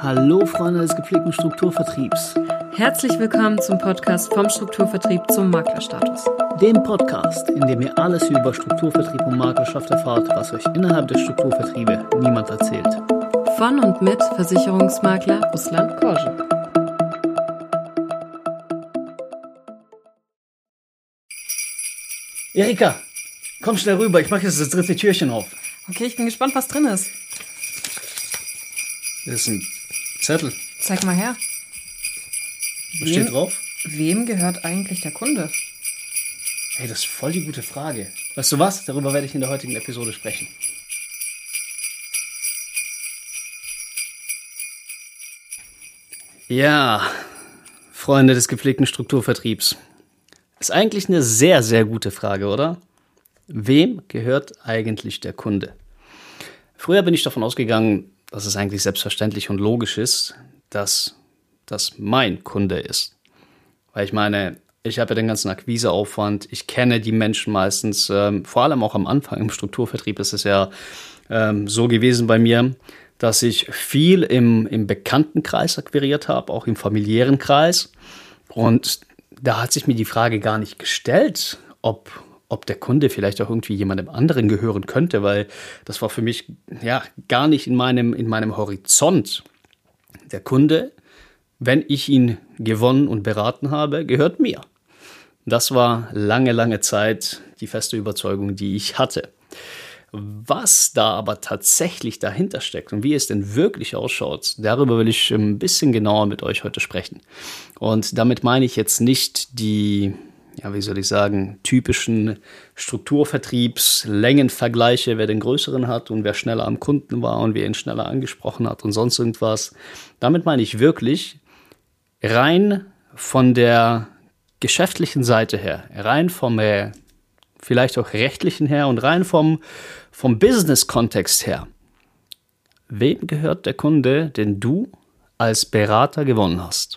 Hallo Freunde des gepflegten Strukturvertriebs. Herzlich willkommen zum Podcast vom Strukturvertrieb zum Maklerstatus. Dem Podcast, in dem ihr alles über Strukturvertrieb und Maklerschaft erfahrt, was euch innerhalb der Strukturvertriebe niemand erzählt. Von und mit Versicherungsmakler Ruslan Korschen. Erika, komm schnell rüber, ich mache jetzt das dritte Türchen auf. Okay, ich bin gespannt, was drin ist. Das ist ein Zettel. Zeig mal her. Was steht drauf? Wem gehört eigentlich der Kunde? Hey, das ist voll die gute Frage. Weißt du was? Darüber werde ich in der heutigen Episode sprechen. Ja, Freunde des gepflegten Strukturvertriebs. Ist eigentlich eine sehr, sehr gute Frage, oder? Wem gehört eigentlich der Kunde? Früher bin ich davon ausgegangen, dass es eigentlich selbstverständlich und logisch ist, dass das mein Kunde ist. Weil ich meine, ich habe ja den ganzen Akquiseaufwand, ich kenne die Menschen meistens, vor allem auch am Anfang im Strukturvertrieb ist es ja so gewesen bei mir, dass ich viel im Bekanntenkreis akquiriert habe, auch im familiären Kreis. Und da hat sich mir die Frage gar nicht gestellt, ob der Kunde vielleicht auch irgendwie jemandem anderen gehören könnte, weil das war für mich ja gar nicht in meinem Horizont. Der Kunde, wenn ich ihn gewonnen und beraten habe, gehört mir. Das war lange, lange Zeit die feste Überzeugung, die ich hatte. Was da aber tatsächlich dahinter steckt und wie es denn wirklich ausschaut, darüber will ich ein bisschen genauer mit euch heute sprechen. Und damit meine ich jetzt nicht die, ja, wie soll ich sagen, typischen Strukturvertriebs-Längenvergleiche, wer den größeren hat und wer schneller am Kunden war und wer ihn schneller angesprochen hat und sonst irgendwas. Damit meine ich wirklich rein von der geschäftlichen Seite her, rein vom vielleicht auch rechtlichen her und rein vom Business-Kontext her. Wem gehört der Kunde, den du als Berater gewonnen hast?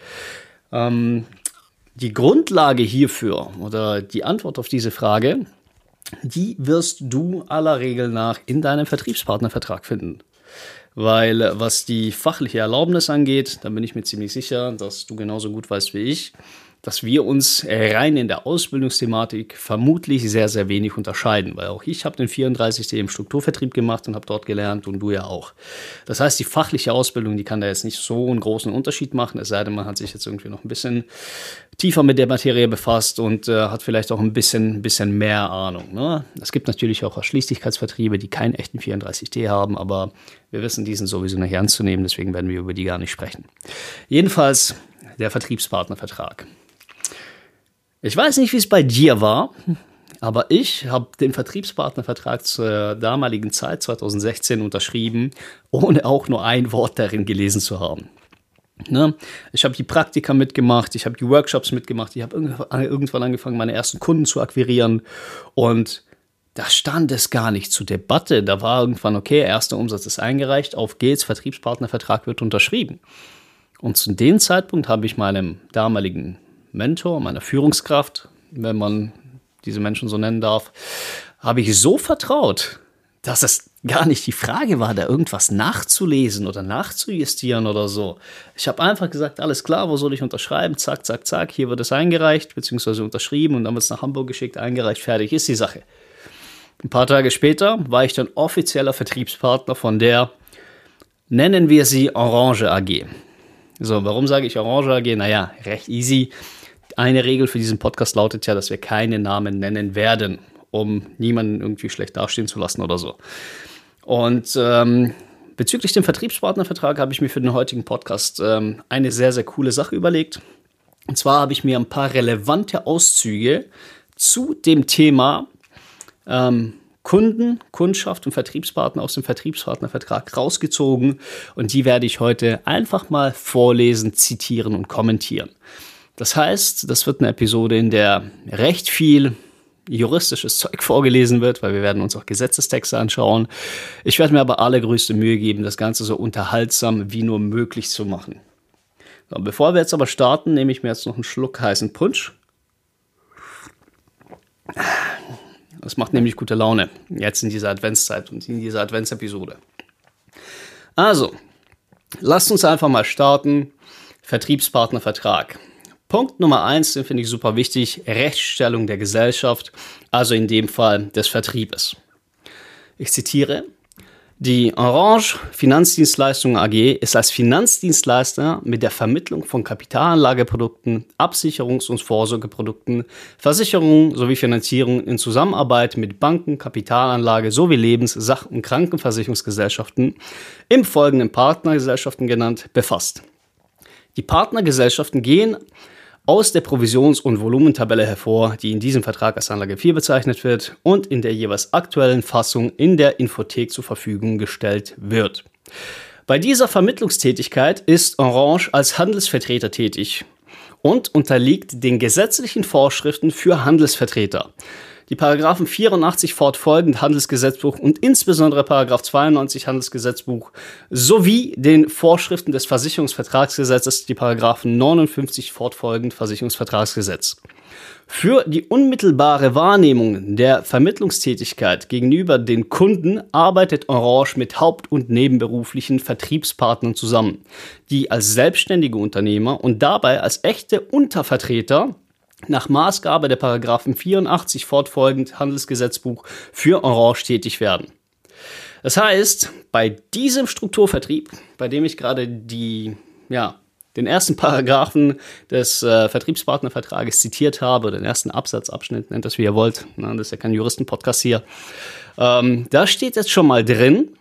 Die Grundlage hierfür oder die Antwort auf diese Frage, die wirst du aller Regel nach in deinem Vertriebspartnervertrag finden. Weil was die fachliche Erlaubnis angeht, da bin ich mir ziemlich sicher, dass du genauso gut weißt wie ich, dass wir uns rein in der Ausbildungsthematik vermutlich sehr, sehr wenig unterscheiden. Weil auch ich habe den 34D im Strukturvertrieb gemacht und habe dort gelernt und du ja auch. Das heißt, die fachliche Ausbildung, die kann da jetzt nicht so einen großen Unterschied machen, es sei denn, man hat sich jetzt irgendwie noch ein bisschen tiefer mit der Materie befasst und hat vielleicht auch ein bisschen mehr Ahnung. Ne? Es gibt natürlich auch Ausschließlichkeitsvertriebe, die keinen echten 34D haben, aber wir wissen, die sind sowieso nicht ernst zu nehmen, deswegen werden wir über die gar nicht sprechen. Jedenfalls der Vertriebspartnervertrag. Ich weiß nicht, wie es bei dir war, aber ich habe den Vertriebspartnervertrag zur damaligen Zeit, 2016, unterschrieben, ohne auch nur ein Wort darin gelesen zu haben. Ne? Ich habe die Praktika mitgemacht, ich habe die Workshops mitgemacht, ich habe irgendwann angefangen, meine ersten Kunden zu akquirieren und da stand es gar nicht zur Debatte. Da war irgendwann, okay, erster Umsatz ist eingereicht, auf geht's, Vertriebspartnervertrag wird unterschrieben. Und zu dem Zeitpunkt habe ich meinem damaligen Mentor, meiner Führungskraft, wenn man diese Menschen so nennen darf, habe ich so vertraut, dass es gar nicht die Frage war, da irgendwas nachzulesen oder nachzujustieren oder so. Ich habe einfach gesagt, alles klar, wo soll ich unterschreiben? Zack, zack, zack, hier wird es eingereicht, beziehungsweise unterschrieben und dann wird es nach Hamburg geschickt, eingereicht, fertig ist die Sache. Ein paar Tage später war ich dann offizieller Vertriebspartner von der, nennen wir sie Orange AG. So, warum sage ich Orange AG? Naja, recht easy. Eine Regel für diesen Podcast lautet ja, dass wir keine Namen nennen werden, um niemanden irgendwie schlecht dastehen zu lassen oder so. Und bezüglich dem Vertriebspartnervertrag habe ich mir für den heutigen Podcast eine sehr, sehr coole Sache überlegt. Und zwar habe ich mir ein paar relevante Auszüge zu dem Thema Kunden, Kundschaft und Vertriebspartner aus dem Vertriebspartnervertrag rausgezogen und die werde ich heute einfach mal vorlesen, zitieren und kommentieren. Das heißt, das wird eine Episode, in der recht viel juristisches Zeug vorgelesen wird, weil wir werden uns auch Gesetzestexte anschauen. Ich werde mir aber allergrößte Mühe geben, das Ganze so unterhaltsam wie nur möglich zu machen. So, bevor wir jetzt aber starten, nehme ich mir jetzt noch einen Schluck heißen Punsch. Das macht nämlich gute Laune, jetzt in dieser Adventszeit und in dieser Adventsepisode. Also, lasst uns einfach mal starten. Vertriebspartnervertrag. Punkt Nummer 1, den finde ich super wichtig, Rechtsstellung der Gesellschaft, also in dem Fall des Vertriebes. Ich zitiere: Die Orange Finanzdienstleistungen AG ist als Finanzdienstleister mit der Vermittlung von Kapitalanlageprodukten, Absicherungs- und Vorsorgeprodukten, Versicherungen sowie Finanzierung in Zusammenarbeit mit Banken, Kapitalanlage sowie Lebens-, Sach- und Krankenversicherungsgesellschaften, im Folgenden Partnergesellschaften genannt, befasst. Die Partnergesellschaften gehen aus der Provisions- und Volumentabelle hervor, die in diesem Vertrag als Anlage 4 bezeichnet wird und in der jeweils aktuellen Fassung in der Infothek zur Verfügung gestellt wird. Bei dieser Vermittlungstätigkeit ist Orange als Handelsvertreter tätig und unterliegt den gesetzlichen Vorschriften für Handelsvertreter. Die Paragraphen 84 fortfolgend Handelsgesetzbuch und insbesondere Paragraph 92 Handelsgesetzbuch sowie den Vorschriften des Versicherungsvertragsgesetzes, die Paragraphen 59 fortfolgend Versicherungsvertragsgesetz. Für die unmittelbare Wahrnehmung der Vermittlungstätigkeit gegenüber den Kunden arbeitet Orange mit haupt- und nebenberuflichen Vertriebspartnern zusammen, die als selbstständige Unternehmer und dabei als echte Untervertreter nach Maßgabe der Paragraphen 84 fortfolgend Handelsgesetzbuch für Orange tätig werden. Das heißt, bei diesem Strukturvertrieb, bei dem ich gerade den ersten Paragraphen des Vertriebspartnervertrages zitiert habe, oder den ersten Absatzabschnitt, nennt das wie ihr wollt, das ist ja kein Juristenpodcast hier, da steht jetzt schon mal drin,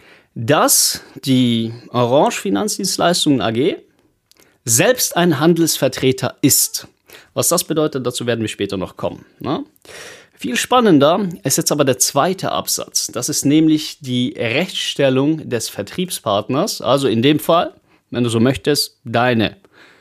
dass die Orange Finanzdienstleistungen AG selbst ein Handelsvertreter ist. Was das bedeutet, dazu werden wir später noch kommen. Ne? Viel spannender ist jetzt aber der zweite Absatz. Das ist nämlich die Rechtsstellung des Vertriebspartners. Also in dem Fall, wenn du so möchtest, deine.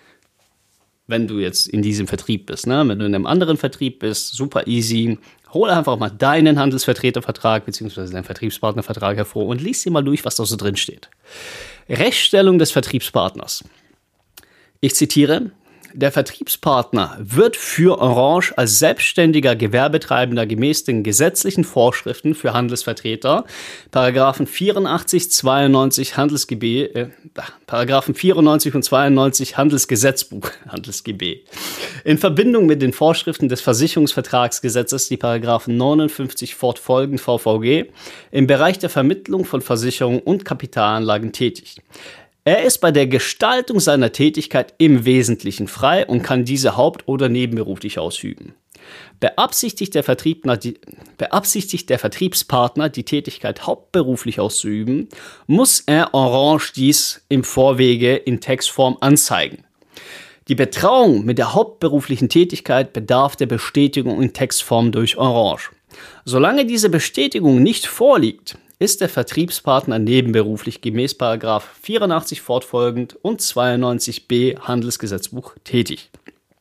Wenn du jetzt in diesem Vertrieb bist. Ne? Wenn du in einem anderen Vertrieb bist, super easy. Hol einfach mal deinen Handelsvertretervertrag bzw. deinen Vertriebspartnervertrag hervor und lies dir mal durch, was da so drin steht. Rechtsstellung des Vertriebspartners. Ich zitiere: Der Vertriebspartner wird für Orange als selbstständiger Gewerbetreibender gemäß den gesetzlichen Vorschriften für Handelsvertreter, Paragraphen 84, 92 Paragraphen 94 und 92 Handelsgesetzbuch, Handelsgb, in Verbindung mit den Vorschriften des Versicherungsvertragsgesetzes, die Paragraphen 59 fortfolgend VVG, im Bereich der Vermittlung von Versicherungen und Kapitalanlagen tätig. Er ist bei der Gestaltung seiner Tätigkeit im Wesentlichen frei und kann diese haupt- oder nebenberuflich ausüben. Beabsichtigt der Vertriebspartner, die Tätigkeit hauptberuflich auszuüben, muss er Orange dies im Vorwege in Textform anzeigen. Die Betrauung mit der hauptberuflichen Tätigkeit bedarf der Bestätigung in Textform durch Orange. Solange diese Bestätigung nicht vorliegt, ist der Vertriebspartner nebenberuflich gemäß § 84 fortfolgend und 92b Handelsgesetzbuch tätig.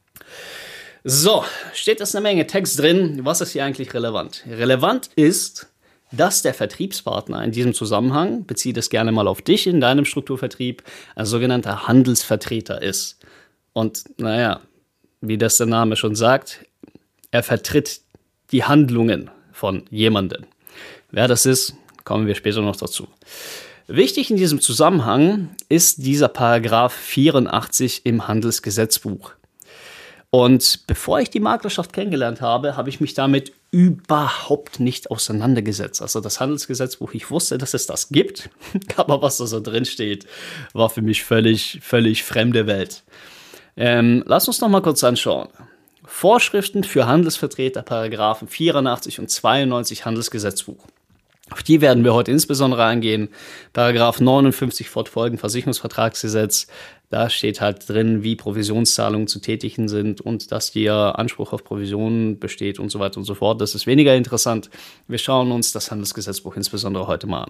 So, steht jetzt eine Menge Text drin. Was ist hier eigentlich relevant? Relevant ist, dass der Vertriebspartner in diesem Zusammenhang, beziehe das gerne mal auf dich in deinem Strukturvertrieb, ein sogenannter Handelsvertreter ist. Und naja, wie das der Name schon sagt, er vertritt die Handlungen von jemandem. Wer das ist, kommen wir später noch dazu. Wichtig in diesem Zusammenhang ist dieser Paragraph 84 im Handelsgesetzbuch. Und bevor ich die Maklerschaft kennengelernt habe, habe ich mich damit überhaupt nicht auseinandergesetzt. Also das Handelsgesetzbuch, ich wusste, dass es das gibt, aber was da so drin steht, war für mich völlig fremde Welt. Lass uns noch mal kurz anschauen. Vorschriften für Handelsvertreter, Paragraphen 84 und 92 Handelsgesetzbuch. Auf die werden wir heute insbesondere eingehen. Paragraph 59 fortfolgend Versicherungsvertragsgesetz. Da steht halt drin, wie Provisionszahlungen zu tätigen sind und dass dir Anspruch auf Provisionen besteht und so weiter und so fort. Das ist weniger interessant. Wir schauen uns das Handelsgesetzbuch insbesondere heute mal an.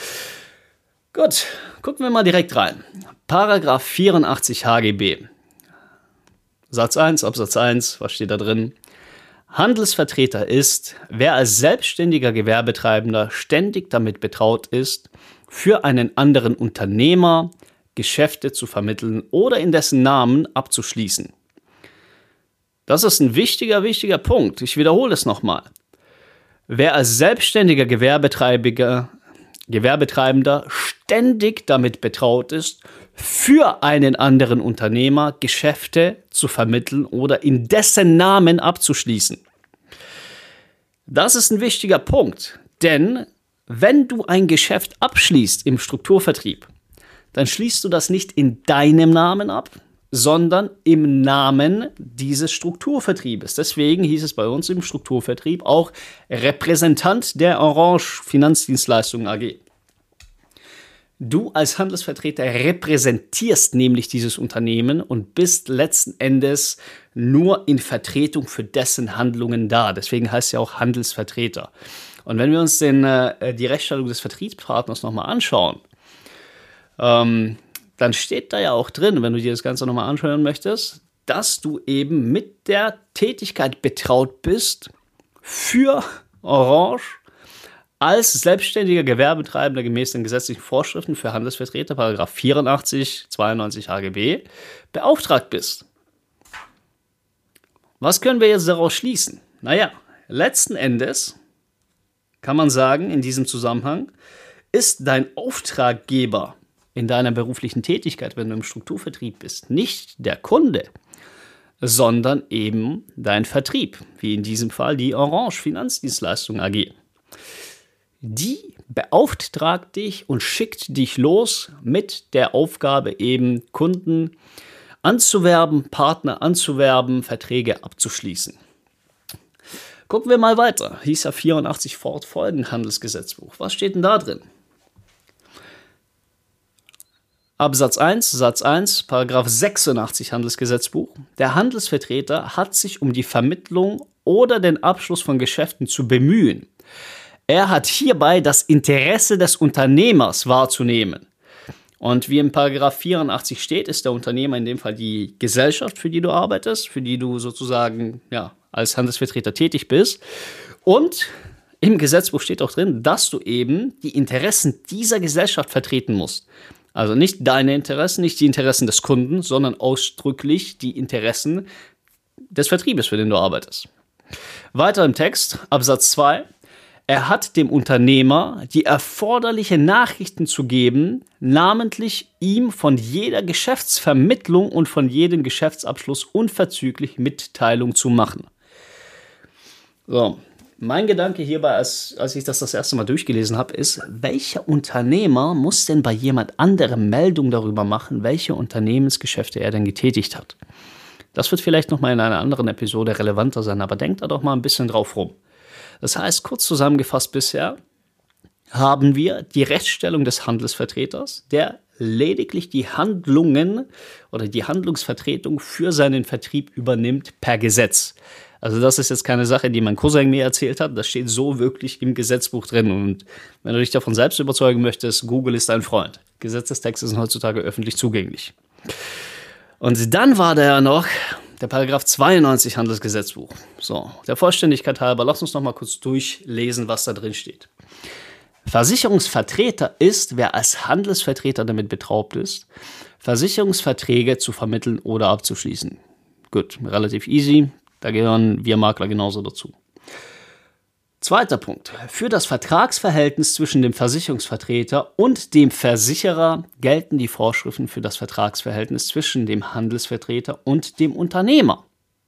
Gut, gucken wir mal direkt rein. Paragraph 84 HGB. Satz 1, Absatz 1, was steht da drin? Handelsvertreter ist, wer als selbstständiger Gewerbetreibender ständig damit betraut ist, für einen anderen Unternehmer Geschäfte zu vermitteln oder in dessen Namen abzuschließen. Das ist ein wichtiger Punkt. Ich wiederhole es nochmal. Wer als selbstständiger Gewerbetreibender Gewerbetreibender ständig damit betraut ist, für einen anderen Unternehmer Geschäfte zu vermitteln oder in dessen Namen abzuschließen. Das ist ein wichtiger Punkt, denn wenn du ein Geschäft abschließt im Strukturvertrieb, dann schließt du das nicht in deinem Namen ab, sondern im Namen dieses Strukturvertriebes. Deswegen hieß es bei uns im Strukturvertrieb auch Repräsentant der Orange Finanzdienstleistungen AG. Du als Handelsvertreter repräsentierst nämlich dieses Unternehmen und bist letzten Endes nur in Vertretung für dessen Handlungen da. Deswegen heißt es ja auch Handelsvertreter. Und wenn wir uns die Rechtsstellung des Vertriebspartners nochmal anschauen, dann steht da ja auch drin, wenn du dir das Ganze nochmal anschauen möchtest, dass du eben mit der Tätigkeit betraut bist, für Orange als selbstständiger Gewerbetreibender gemäß den gesetzlichen Vorschriften für Handelsvertreter, § 84, 92 HGB, beauftragt bist. Was können wir jetzt daraus schließen? Naja, letzten Endes kann man sagen, in diesem Zusammenhang ist dein Auftraggeber in deiner beruflichen Tätigkeit, wenn du im Strukturvertrieb bist, nicht der Kunde, sondern eben dein Vertrieb, wie in diesem Fall die Orange Finanzdienstleistungen AG. Die beauftragt dich und schickt dich los mit der Aufgabe, eben Kunden anzuwerben, Partner anzuwerben, Verträge abzuschließen. Gucken wir mal weiter. Hieß ja 84 fortfolgend Handelsgesetzbuch. Was steht denn da drin? Absatz 1, Satz 1, Paragraph 86 Handelsgesetzbuch. Der Handelsvertreter hat sich um die Vermittlung oder den Abschluss von Geschäften zu bemühen. Er hat hierbei das Interesse des Unternehmers wahrzunehmen. Und wie im Paragraph 84 steht, ist der Unternehmer in dem Fall die Gesellschaft, für die du arbeitest, für die du sozusagen als Handelsvertreter tätig bist. Und im Gesetzbuch steht auch drin, dass du eben die Interessen dieser Gesellschaft vertreten musst. Also nicht deine Interessen, nicht die Interessen des Kunden, sondern ausdrücklich die Interessen des Vertriebes, für den du arbeitest. Weiter im Text, Absatz 2. Er hat dem Unternehmer die erforderlichen Nachrichten zu geben, namentlich ihm von jeder Geschäftsvermittlung und von jedem Geschäftsabschluss unverzüglich Mitteilung zu machen. So, mein Gedanke hierbei, als ich das erste Mal durchgelesen habe, ist, welcher Unternehmer muss denn bei jemand anderem Meldung darüber machen, welche Unternehmensgeschäfte er denn getätigt hat? Das wird vielleicht nochmal in einer anderen Episode relevanter sein, aber denkt da doch mal ein bisschen drauf rum. Das heißt, kurz zusammengefasst bisher haben wir die Rechtsstellung des Handelsvertreters, der lediglich die Handlungen oder die Handlungsvertretung für seinen Vertrieb übernimmt per Gesetz. Also das ist jetzt keine Sache, die mein Cousin mir erzählt hat, das steht so wirklich im Gesetzbuch drin. Und wenn du dich davon selbst überzeugen möchtest, Google ist dein Freund. Gesetzestexte sind heutzutage öffentlich zugänglich. Und dann war da ja noch der Paragraph 92 Handelsgesetzbuch. So, der Vollständigkeit halber, lass uns noch mal kurz durchlesen, was da drin steht. Versicherungsvertreter ist, wer als Handelsvertreter damit betraut ist, Versicherungsverträge zu vermitteln oder abzuschließen. Gut, relativ easy, da gehören wir Makler genauso dazu. Zweiter Punkt. Für das Vertragsverhältnis zwischen dem Versicherungsvertreter und dem Versicherer gelten die Vorschriften für das Vertragsverhältnis zwischen dem Handelsvertreter und dem Unternehmer.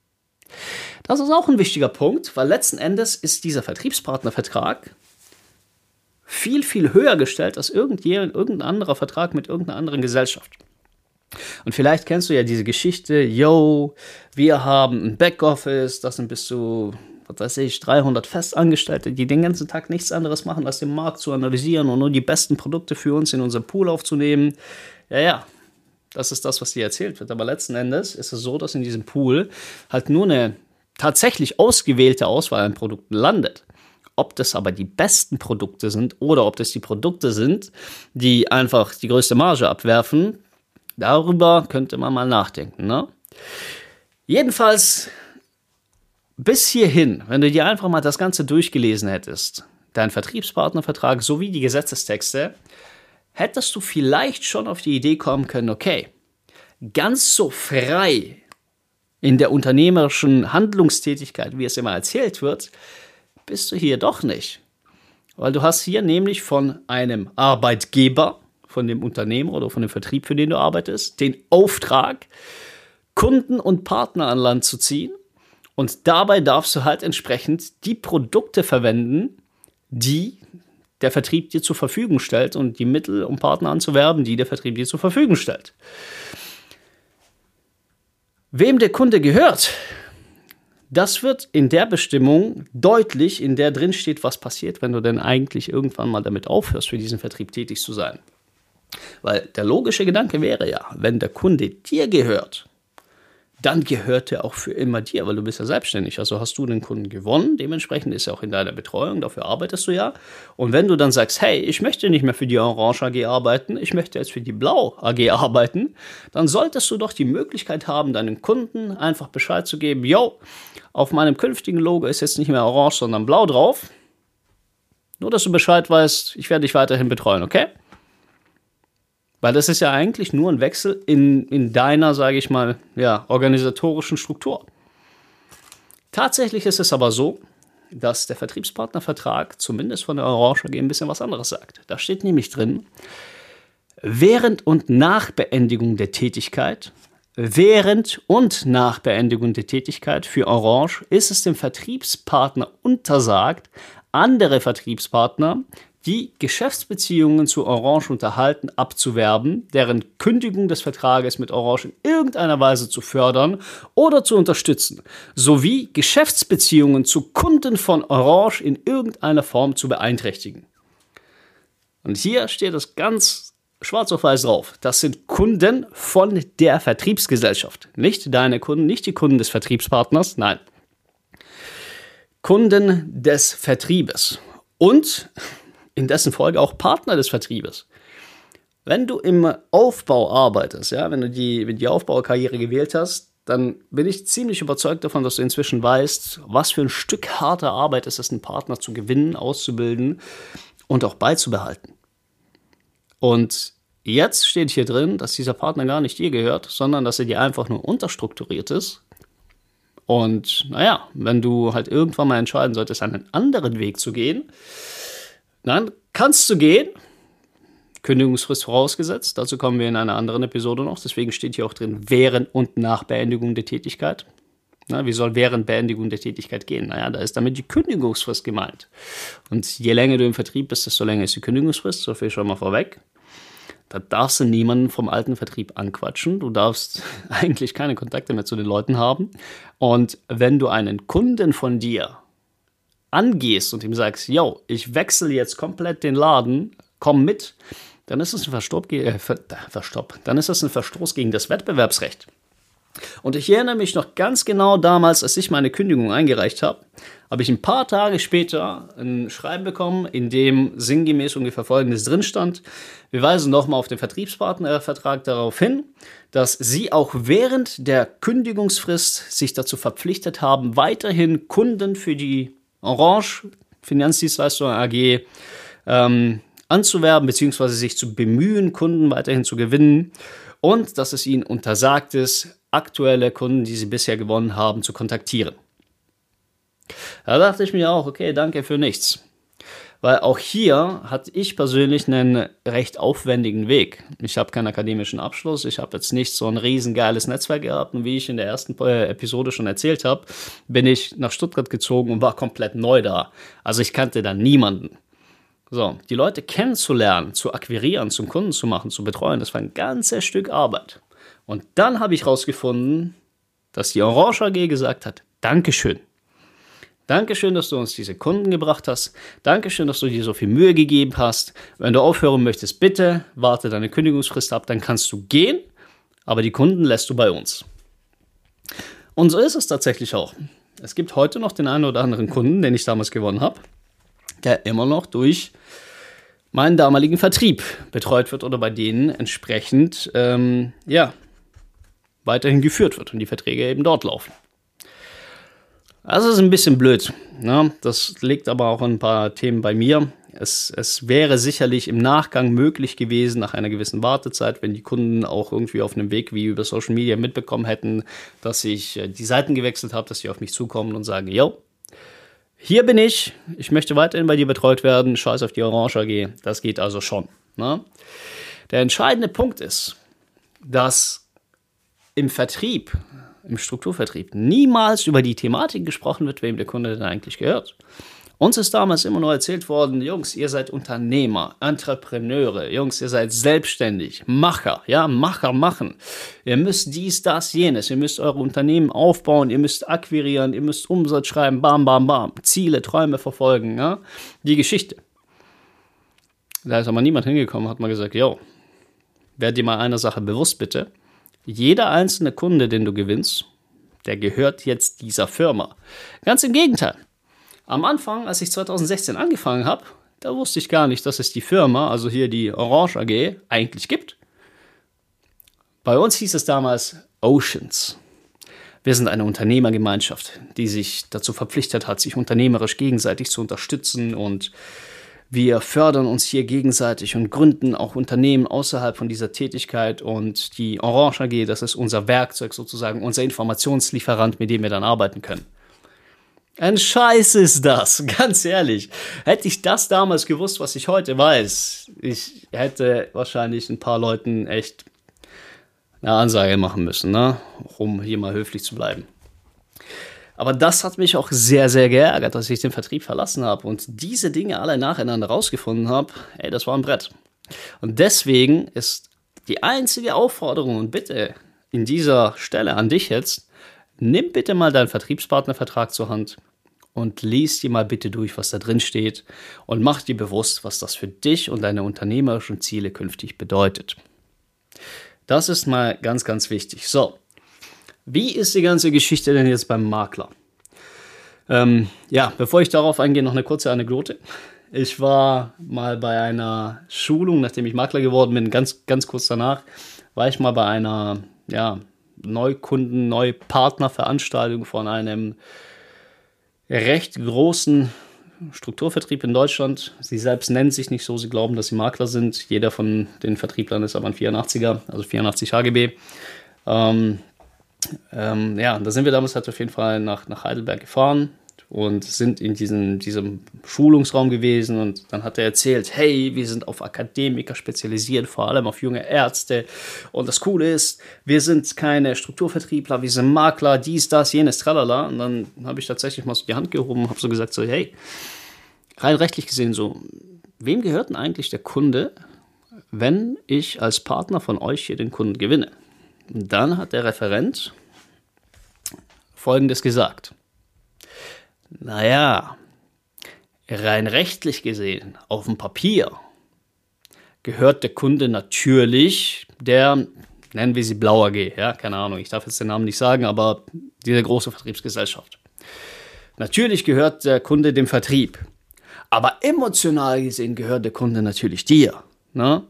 Das ist auch ein wichtiger Punkt, weil letzten Endes ist dieser Vertriebspartnervertrag viel, viel höher gestellt als irgendein anderer Vertrag mit irgendeiner anderen Gesellschaft. Und vielleicht kennst du ja diese Geschichte, wir haben ein Backoffice, das sind bis zu 300 Festangestellte, die den ganzen Tag nichts anderes machen, als den Markt zu analysieren und nur die besten Produkte für uns in unseren Pool aufzunehmen. Ja, das ist das, was dir erzählt wird. Aber letzten Endes ist es so, dass in diesem Pool halt nur eine tatsächlich ausgewählte Auswahl an Produkten landet. Ob das aber die besten Produkte sind oder ob das die Produkte sind, die einfach die größte Marge abwerfen, darüber könnte man mal nachdenken, ne? Jedenfalls bis hierhin, wenn du dir einfach mal das Ganze durchgelesen hättest, dein Vertriebspartnervertrag sowie die Gesetzestexte, hättest du vielleicht schon auf die Idee kommen können, okay, ganz so frei in der unternehmerischen Handlungstätigkeit, wie es immer erzählt wird, bist du hier doch nicht. Weil du hast hier nämlich von einem Arbeitgeber, von dem Unternehmer oder von dem Vertrieb, für den du arbeitest, den Auftrag, Kunden und Partner an Land zu ziehen. Und dabei darfst du halt entsprechend die Produkte verwenden, die der Vertrieb dir zur Verfügung stellt und die Mittel, um Partner anzuwerben, die der Vertrieb dir zur Verfügung stellt. Wem der Kunde gehört, das wird in der Bestimmung deutlich, in der drin steht, was passiert, wenn du denn eigentlich irgendwann mal damit aufhörst, für diesen Vertrieb tätig zu sein. Weil der logische Gedanke wäre ja, wenn der Kunde dir gehört, dann gehört er auch für immer dir, weil du bist ja selbstständig. Also hast du den Kunden gewonnen, dementsprechend ist er auch in deiner Betreuung, dafür arbeitest du ja. Und wenn du dann sagst, hey, ich möchte nicht mehr für die Orange AG arbeiten, ich möchte jetzt für die Blau AG arbeiten, dann solltest du doch die Möglichkeit haben, deinen Kunden einfach Bescheid zu geben, yo, auf meinem künftigen Logo ist jetzt nicht mehr orange, sondern blau drauf. Nur, dass du Bescheid weißt, ich werde dich weiterhin betreuen, okay? Weil das ist ja eigentlich nur ein Wechsel in deiner, sage ich mal, ja, organisatorischen Struktur. Tatsächlich ist es aber so, dass der Vertriebspartnervertrag, zumindest von der Orange AG, ein bisschen was anderes sagt. Da steht nämlich drin, während und nach Beendigung der Tätigkeit, für Orange ist es dem Vertriebspartner untersagt, andere Vertriebspartner, die Geschäftsbeziehungen zu Orange unterhalten, abzuwerben, deren Kündigung des Vertrages mit Orange in irgendeiner Weise zu fördern oder zu unterstützen, sowie Geschäftsbeziehungen zu Kunden von Orange in irgendeiner Form zu beeinträchtigen. Und hier steht es ganz schwarz auf weiß drauf. Das sind Kunden von der Vertriebsgesellschaft. Nicht deine Kunden, nicht die Kunden des Vertriebspartners, nein. Kunden des Vertriebes. Und in dessen Folge auch Partner des Vertriebes. Wenn du im Aufbau arbeitest, ja, wenn du die Aufbaukarriere gewählt hast, dann bin ich ziemlich überzeugt davon, dass du inzwischen weißt, was für ein Stück harte Arbeit es ist, einen Partner zu gewinnen, auszubilden und auch beizubehalten. Und jetzt steht hier drin, dass dieser Partner gar nicht dir gehört, sondern dass er dir einfach nur unterstrukturiert ist. Und naja, wenn du halt irgendwann mal entscheiden solltest, einen anderen Weg zu gehen, dann kannst du gehen, Kündigungsfrist vorausgesetzt, dazu kommen wir in einer anderen Episode noch, deswegen steht hier auch drin, während und nach Beendigung der Tätigkeit. Na, wie soll während Beendigung der Tätigkeit gehen? Naja, da ist damit die Kündigungsfrist gemeint. Und je länger du im Vertrieb bist, desto länger ist die Kündigungsfrist, so viel schon mal vorweg. Da darfst du niemanden vom alten Vertrieb anquatschen, du darfst eigentlich keine Kontakte mehr zu den Leuten haben. Und wenn du einen Kunden von dir angehst und ihm sagst, yo, ich wechsle jetzt komplett den Laden, komm mit, dann ist es ein Verstoß gegen das Wettbewerbsrecht. Und ich erinnere mich noch ganz genau damals, als ich meine Kündigung eingereicht habe, habe ich ein paar Tage später ein Schreiben bekommen, in dem sinngemäß ungefähr Folgendes drin stand. Wir weisen nochmal auf den Vertriebspartnervertrag darauf hin, dass Sie auch während der Kündigungsfrist sich dazu verpflichtet haben, weiterhin Kunden für die Orange Finanzdienstleistung AG anzuwerben bzw. sich zu bemühen, Kunden weiterhin zu gewinnen und dass es ihnen untersagt ist, aktuelle Kunden, die sie bisher gewonnen haben, zu kontaktieren. Da dachte ich mir auch, okay, danke für nichts. Weil auch hier hatte ich persönlich einen recht aufwendigen Weg. Ich habe keinen akademischen Abschluss, ich habe jetzt nicht so ein riesengeiles Netzwerk gehabt und wie ich in der ersten Episode schon erzählt habe, bin ich nach Stuttgart gezogen und war komplett neu da. Also ich kannte da niemanden. So, die Leute kennenzulernen, zu akquirieren, zum Kunden zu machen, zu betreuen, das war ein ganzes Stück Arbeit. Und dann habe ich rausgefunden, dass die Orange AG gesagt hat, Dankeschön. Dankeschön, dass du uns diese Kunden gebracht hast. Dankeschön, dass du dir so viel Mühe gegeben hast. Wenn du aufhören möchtest, bitte warte deine Kündigungsfrist ab, dann kannst du gehen, aber die Kunden lässt du bei uns. Und so ist es tatsächlich auch. Es gibt heute noch den einen oder anderen Kunden, den ich damals gewonnen habe, der immer noch durch meinen damaligen Vertrieb betreut wird oder bei denen entsprechend weiterhin geführt wird und die Verträge eben dort laufen. Das ist ein bisschen blöd. Ne? Das liegt aber auch an ein paar Themen bei mir. Es wäre sicherlich im Nachgang möglich gewesen, nach einer gewissen Wartezeit, wenn die Kunden auch irgendwie auf einem Weg wie über Social Media mitbekommen hätten, dass ich die Seiten gewechselt habe, dass sie auf mich zukommen und sagen, yo, hier bin ich möchte weiterhin bei dir betreut werden, scheiß auf die Orange AG, das geht also schon. Ne? Der entscheidende Punkt ist, dass im Vertrieb, im Strukturvertrieb, niemals über die Thematik gesprochen wird, wem der Kunde denn eigentlich gehört. Uns ist damals immer nur erzählt worden, Jungs, ihr seid Unternehmer, Entrepreneure, Jungs, ihr seid selbstständig, Macher, ja, Macher machen. Ihr müsst dies, das, jenes, ihr müsst eure Unternehmen aufbauen, ihr müsst akquirieren, ihr müsst Umsatz schreiben, bam, bam, bam, Ziele, Träume verfolgen, ja, die Geschichte. Da ist aber niemand hingekommen, hat mal gesagt, yo, werd dir mal einer Sache bewusst, bitte. Jeder einzelne Kunde, den du gewinnst, der gehört jetzt dieser Firma. Ganz im Gegenteil. Am Anfang, als ich 2016 angefangen habe, da wusste ich gar nicht, dass es die Firma, also hier die Orange AG, eigentlich gibt. Bei uns hieß es damals Oceans. Wir sind eine Unternehmergemeinschaft, die sich dazu verpflichtet hat, sich unternehmerisch gegenseitig zu unterstützen, und wir fördern uns hier gegenseitig und gründen auch Unternehmen außerhalb von dieser Tätigkeit, und die Orange AG, das ist unser Werkzeug sozusagen, unser Informationslieferant, mit dem wir dann arbeiten können. Ein Scheiß ist das, ganz ehrlich. Hätte ich das damals gewusst, was ich heute weiß, ich hätte wahrscheinlich ein paar Leuten echt eine Ansage machen müssen, ne? Um hier mal höflich zu bleiben. Aber das hat mich auch sehr, sehr geärgert, dass ich den Vertrieb verlassen habe und diese Dinge alle nacheinander rausgefunden habe. Ey, das war ein Brett. Und deswegen ist die einzige Aufforderung und Bitte in dieser Stelle an dich jetzt: Nimm bitte mal deinen Vertriebspartnervertrag zur Hand und lies dir mal bitte durch, was da drin steht, und mach dir bewusst, was das für dich und deine unternehmerischen Ziele künftig bedeutet. Das ist mal ganz, ganz wichtig. So, wie ist die ganze Geschichte denn jetzt beim Makler? Bevor ich darauf eingehe, noch eine kurze Anekdote. Ich war mal bei einer Schulung, nachdem ich Makler geworden bin, ganz, ganz kurz danach, war ich mal bei einer, Neupartnerveranstaltung von einem recht großen Strukturvertrieb in Deutschland. Sie selbst nennen sich nicht so, sie glauben, dass sie Makler sind. Jeder von den Vertrieblern ist aber ein 84er, also 84 HGB. Da sind wir damals halt auf jeden Fall nach Heidelberg gefahren und sind in diesem Schulungsraum gewesen, und dann hat er erzählt, hey, wir sind auf Akademiker spezialisiert, vor allem auf junge Ärzte, und das Coole ist, wir sind keine Strukturvertriebler, wir sind Makler, dies, das, jenes, tralala. Und dann habe ich tatsächlich mal so die Hand gehoben und habe so gesagt, so, hey, rein rechtlich gesehen so, wem gehört denn eigentlich der Kunde, wenn ich als Partner von euch hier den Kunden gewinne? Und dann hat der Referent Folgendes gesagt: Naja, rein rechtlich gesehen, auf dem Papier, gehört der Kunde natürlich der, nennen wir sie Blau AG, ja, keine Ahnung, ich darf jetzt den Namen nicht sagen, aber diese große Vertriebsgesellschaft. Natürlich gehört der Kunde dem Vertrieb, aber emotional gesehen gehört der Kunde natürlich dir, ne?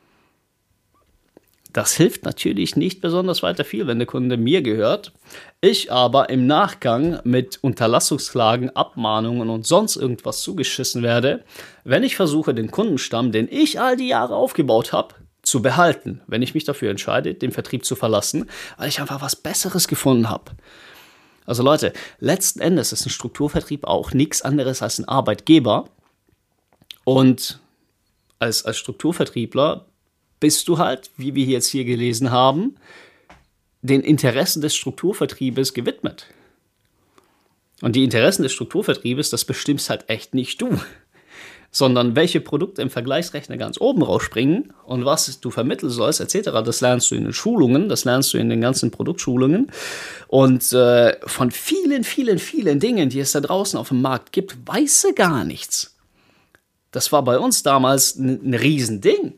Das hilft natürlich nicht besonders weiter viel, wenn der Kunde mir gehört. Ich aber im Nachgang mit Unterlassungsklagen, Abmahnungen und sonst irgendwas zugeschissen werde, wenn ich versuche, den Kundenstamm, den ich all die Jahre aufgebaut habe, zu behalten, wenn ich mich dafür entscheide, den Vertrieb zu verlassen, weil ich einfach was Besseres gefunden habe. Also Leute, letzten Endes ist ein Strukturvertrieb auch nichts anderes als ein Arbeitgeber. Und als Strukturvertriebler bist du halt, wie wir jetzt hier gelesen haben, den Interessen des Strukturvertriebes gewidmet. Und die Interessen des Strukturvertriebes, das bestimmst halt echt nicht du, sondern welche Produkte im Vergleichsrechner ganz oben rausspringen und was du vermitteln sollst, etc., das lernst du in den Schulungen, das lernst du in den ganzen Produktschulungen. Und von vielen, vielen, vielen Dingen, die es da draußen auf dem Markt gibt, weißt du gar nichts. Das war bei uns damals ein Riesending.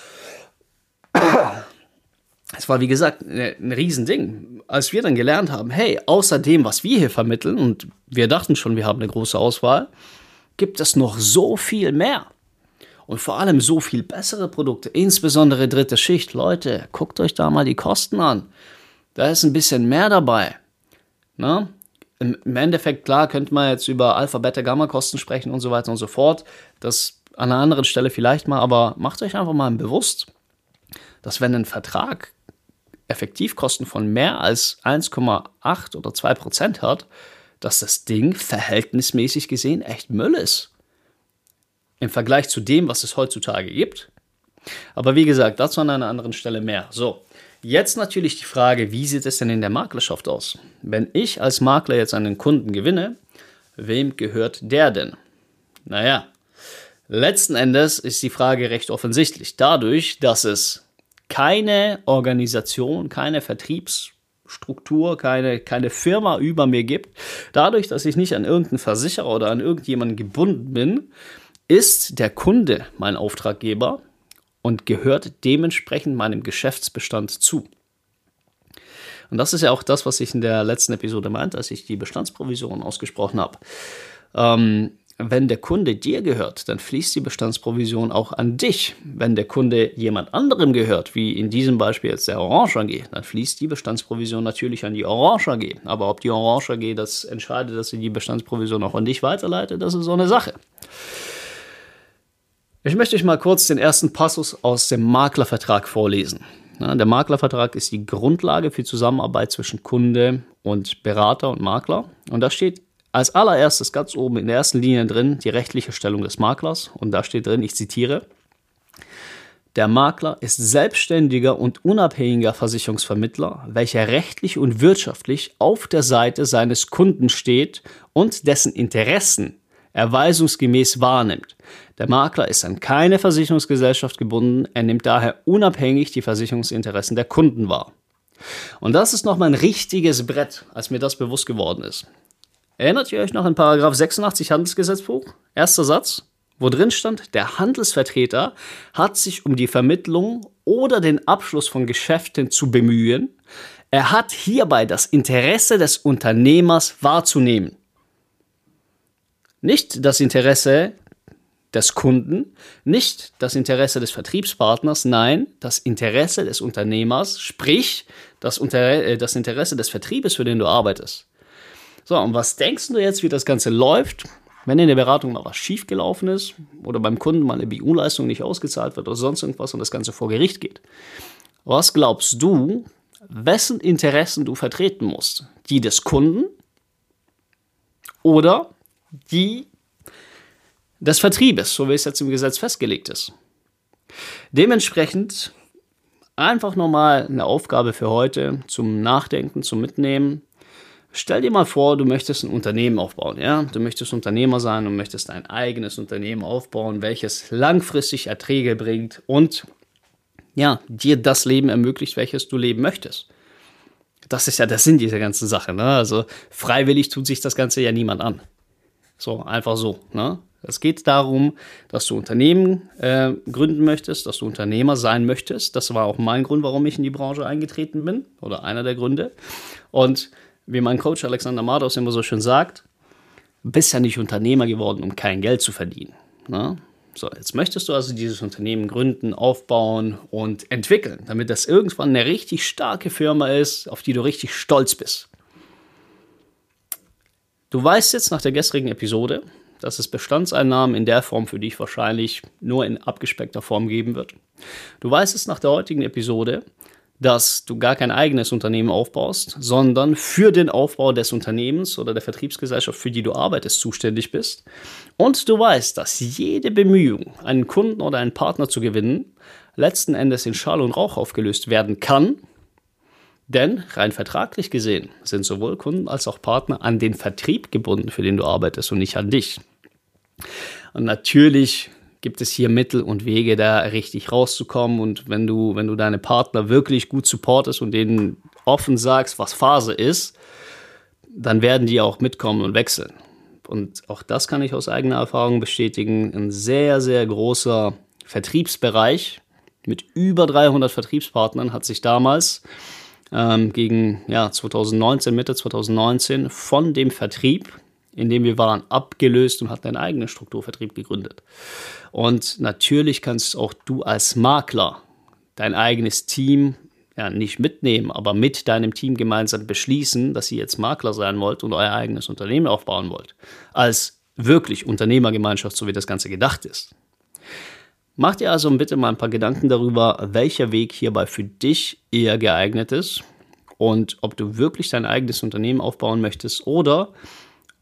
Es war, wie gesagt, ein Riesending. Als wir dann gelernt haben, hey, außer dem, was wir hier vermitteln, und wir dachten schon, wir haben eine große Auswahl, gibt es noch so viel mehr. Und vor allem so viel bessere Produkte, insbesondere dritte Schicht. Leute, guckt euch da mal die Kosten an. Da ist ein bisschen mehr dabei. Na? Im Endeffekt, klar, könnte man jetzt über Alpha, Beta, Gamma-Kosten sprechen und so weiter und so fort. Das an einer anderen Stelle vielleicht mal, aber macht euch einfach mal bewusst, dass wenn ein Vertrag Effektivkosten von mehr als 1,8 oder 2% hat, dass das Ding verhältnismäßig gesehen echt Müll ist. Im Vergleich zu dem, was es heutzutage gibt. Aber wie gesagt, dazu an einer anderen Stelle mehr. So, jetzt natürlich die Frage, wie sieht es denn in der Maklerschaft aus? Wenn ich als Makler jetzt einen Kunden gewinne, wem gehört der denn? Naja, letzten Endes ist die Frage recht offensichtlich. Dadurch, dass es keine Organisation, keine Vertriebsstruktur, keine Firma über mir gibt, dadurch, dass ich nicht an irgendeinen Versicherer oder an irgendjemanden gebunden bin, ist der Kunde mein Auftraggeber und gehört dementsprechend meinem Geschäftsbestand zu. Und das ist ja auch das, was ich in der letzten Episode meinte, als ich die Bestandsprovision ausgesprochen habe. Wenn der Kunde dir gehört, dann fließt die Bestandsprovision auch an dich. Wenn der Kunde jemand anderem gehört, wie in diesem Beispiel jetzt der Orange AG, dann fließt die Bestandsprovision natürlich an die Orange AG. Aber ob die Orange AG das entscheidet, dass sie die Bestandsprovision auch an dich weiterleitet, das ist so eine Sache. Ich möchte euch mal kurz den ersten Passus aus dem Maklervertrag vorlesen. Ja, der Maklervertrag ist die Grundlage für Zusammenarbeit zwischen Kunde und Berater und Makler. Und da steht als allererstes ganz oben in der ersten Linie drin die rechtliche Stellung des Maklers. Und da steht drin, ich zitiere, der Makler ist selbstständiger und unabhängiger Versicherungsvermittler, welcher rechtlich und wirtschaftlich auf der Seite seines Kunden steht und dessen Interessen er weisungsgemäß wahrnimmt. Der Makler ist an keine Versicherungsgesellschaft gebunden, er nimmt daher unabhängig die Versicherungsinteressen der Kunden wahr. Und das ist nochmal ein richtiges Brett, als mir das bewusst geworden ist. Erinnert ihr euch noch an Paragraph 86 Handelsgesetzbuch? Erster Satz, wo drin stand, der Handelsvertreter hat sich um die Vermittlung oder den Abschluss von Geschäften zu bemühen. Er hat hierbei das Interesse des Unternehmers wahrzunehmen. Nicht das Interesse des Kunden, nicht das Interesse des Vertriebspartners, nein, das Interesse des Unternehmers, sprich das Interesse des Vertriebes, für den du arbeitest. So, und was denkst du jetzt, wie das Ganze läuft, wenn in der Beratung mal was schiefgelaufen ist oder beim Kunden mal eine BU-Leistung nicht ausgezahlt wird oder sonst irgendwas und das Ganze vor Gericht geht? Was glaubst du, wessen Interessen du vertreten musst? Die des Kunden oder die des Vertriebes, so wie es jetzt im Gesetz festgelegt ist? Dementsprechend einfach nochmal eine Aufgabe für heute zum Nachdenken, zum Mitnehmen. Stell dir mal vor, du möchtest ein Unternehmen aufbauen, ja? Du möchtest Unternehmer sein und möchtest ein eigenes Unternehmen aufbauen, welches langfristig Erträge bringt und ja, dir das Leben ermöglicht, welches du leben möchtest. Das ist ja der Sinn dieser ganzen Sache, ne? Also freiwillig tut sich das Ganze ja niemand an. So, einfach so, ne? Es geht darum, dass du Unternehmen gründen möchtest, dass du Unternehmer sein möchtest. Das war auch mein Grund, warum ich in die Branche eingetreten bin oder einer der Gründe. Und wie mein Coach Alexander Madaus immer so schön sagt, bist ja nicht Unternehmer geworden, um kein Geld zu verdienen. Ne? So, jetzt möchtest du also dieses Unternehmen gründen, aufbauen und entwickeln, damit das irgendwann eine richtig starke Firma ist, auf die du richtig stolz bist. Du weißt jetzt nach der gestrigen Episode, dass es Bestandseinnahmen in der Form für dich wahrscheinlich nur in abgespeckter Form geben wird. Du weißt es nach der heutigen Episode, dass du gar kein eigenes Unternehmen aufbaust, sondern für den Aufbau des Unternehmens oder der Vertriebsgesellschaft, für die du arbeitest, zuständig bist. Und du weißt, dass jede Bemühung, einen Kunden oder einen Partner zu gewinnen, letzten Endes in Schall und Rauch aufgelöst werden kann. Denn rein vertraglich gesehen sind sowohl Kunden als auch Partner an den Vertrieb gebunden, für den du arbeitest und nicht an dich. Und natürlich gibt es hier Mittel und Wege, da richtig rauszukommen. Und wenn du deine Partner wirklich gut supportest und denen offen sagst, was Phase ist, dann werden die auch mitkommen und wechseln. Und auch das kann ich aus eigener Erfahrung bestätigen. Ein sehr, sehr großer Vertriebsbereich mit über 300 Vertriebspartnern hat sich damals gegen 2019, Mitte 2019 von dem Vertrieb, in dem wir waren, abgelöst und hatten einen eigenen Strukturvertrieb gegründet. Und natürlich kannst auch du als Makler dein eigenes Team nicht mitnehmen, aber mit deinem Team gemeinsam beschließen, dass ihr jetzt Makler sein wollt und euer eigenes Unternehmen aufbauen wollt. Als wirklich Unternehmergemeinschaft, so wie das Ganze gedacht ist. Mach dir also bitte mal ein paar Gedanken darüber, welcher Weg hierbei für dich eher geeignet ist und ob du wirklich dein eigenes Unternehmen aufbauen möchtest oder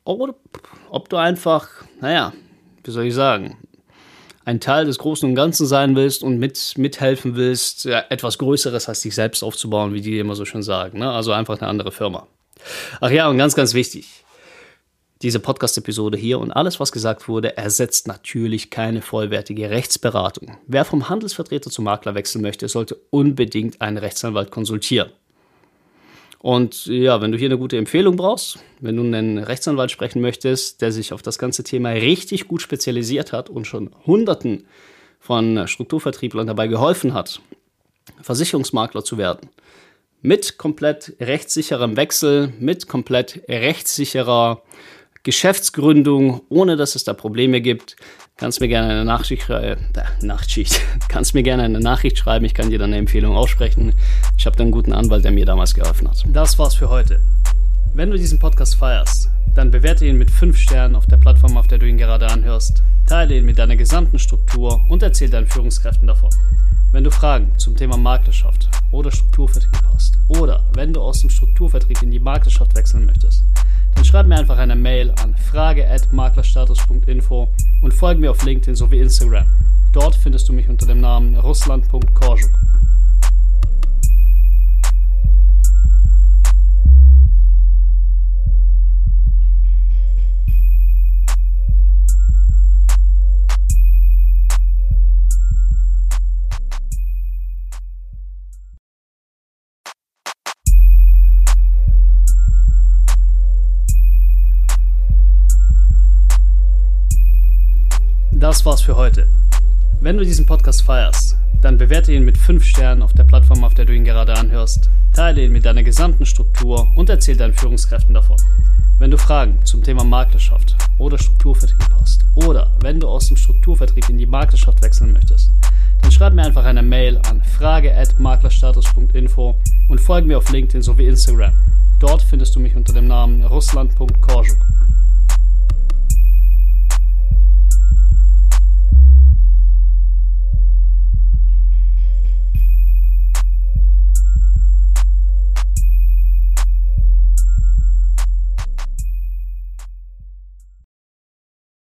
oder ob du einfach, wie soll ich sagen, ein Teil des Großen und Ganzen sein willst und mithelfen willst, etwas Größeres als dich selbst aufzubauen, wie die immer so schön sagen. Ne? Also einfach eine andere Firma. Ach ja, und ganz, ganz wichtig, diese Podcast-Episode hier und alles, was gesagt wurde, ersetzt natürlich keine vollwertige Rechtsberatung. Wer vom Handelsvertreter zum Makler wechseln möchte, sollte unbedingt einen Rechtsanwalt konsultieren. Und ja, wenn du hier eine gute Empfehlung brauchst, wenn du einen Rechtsanwalt sprechen möchtest, der sich auf das ganze Thema richtig gut spezialisiert hat und schon Hunderten von Strukturvertrieblern dabei geholfen hat, Versicherungsmakler zu werden, mit komplett rechtssicherem Wechsel, mit komplett rechtssicherer Geschäftsgründung, ohne dass es da Probleme gibt, kannst mir gerne eine Nachricht schreiben. Ich kann dir dann eine Empfehlung aussprechen. Ich habe da einen guten Anwalt, der mir damals geholfen hat. Das war's für heute. Wenn du diesen Podcast feierst, dann bewerte ihn mit 5 Sternen auf der Plattform, auf der du ihn gerade anhörst. Teile ihn mit deiner gesamten Struktur und erzähl deinen Führungskräften davon. Wenn du Fragen zum Thema Maklerschaft oder Strukturvertrieb hast oder wenn du aus dem Strukturvertrieb in die Maklerschaft wechseln möchtest, dann schreib mir einfach eine Mail an frage@maklerstatus.info und folge mir auf LinkedIn sowie Instagram. Dort findest du mich unter dem Namen Ruslan.Korjuk. Das war's für heute. Wenn du diesen Podcast feierst, dann bewerte ihn mit 5 Sternen auf der Plattform, auf der du ihn gerade anhörst. Teile ihn mit deiner gesamten Struktur und erzähl deinen Führungskräften davon. Wenn du Fragen zum Thema Maklerschaft oder Strukturvertrieb hast oder wenn du aus dem Strukturvertrieb in die Maklerschaft wechseln möchtest, dann schreib mir einfach eine Mail an frage@maklerstatus.info und folge mir auf LinkedIn sowie Instagram. Dort findest du mich unter dem Namen Ruslan.Korjuk.